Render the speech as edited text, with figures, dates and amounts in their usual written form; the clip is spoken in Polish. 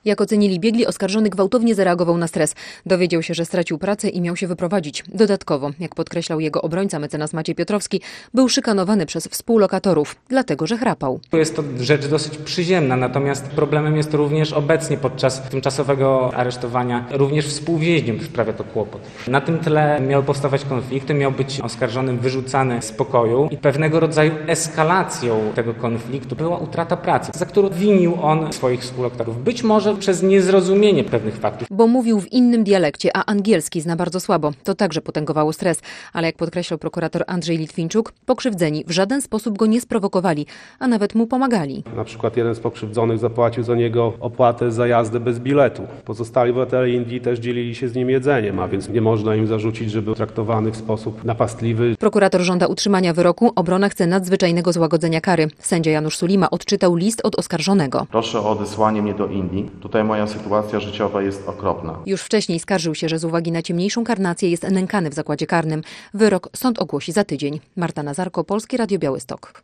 Jak ocenili biegli, oskarżony gwałtownie zareagował na stres. Dowiedział się, że stracił pracę i miał się wyprowadzić. Dodatkowo, jak podkreślał jego obrońca, mecenas Maciej Piotrowski, był szykanowany przez współlokatorów, dlatego że chrapał. Jest to rzecz dosyć przyziemna, natomiast problemem jest również obecnie podczas tymczasowego aresztowania również współwięźniom sprawia to kłopot. Na tym tle miały powstawać konflikty, miał być oskarżony wyrzucany z pokoju i pewnego rodzaju eskalacją tego konfliktu była utrata pracy, za którą winił on swoich współlokatorów. Być może przez niezrozumienie pewnych faktów. Bo mówił w innym dialekcie, a angielski zna bardzo słabo. To także potęgowało stres. Ale jak podkreślał prokurator Andrzej Litwinczuk, pokrzywdzeni w żaden sposób go nie sprowokowali, a nawet mu pomagali. Na przykład jeden z pokrzywdzonych zapłacił za niego opłatę za jazdę bez biletu. Pozostali obywatele Indii też dzielili się z nim jedzeniem, a więc nie można im zarzucić, że był traktowany w sposób napastliwy. Prokurator żąda utrzymania wyroku, obrona chce nadzwyczajnego złagodzenia kary. Sędzia Janusz Sulima odczytał list od oskarżonego. Proszę o odesłanie mnie do Indii. Tutaj moja sytuacja życiowa jest okropna. Już wcześniej skarżył się, że z uwagi na ciemniejszą karnację jest nękany w zakładzie karnym. Wyrok sąd ogłosi za tydzień. Marta Nazarko, Polskie Radio Białystok.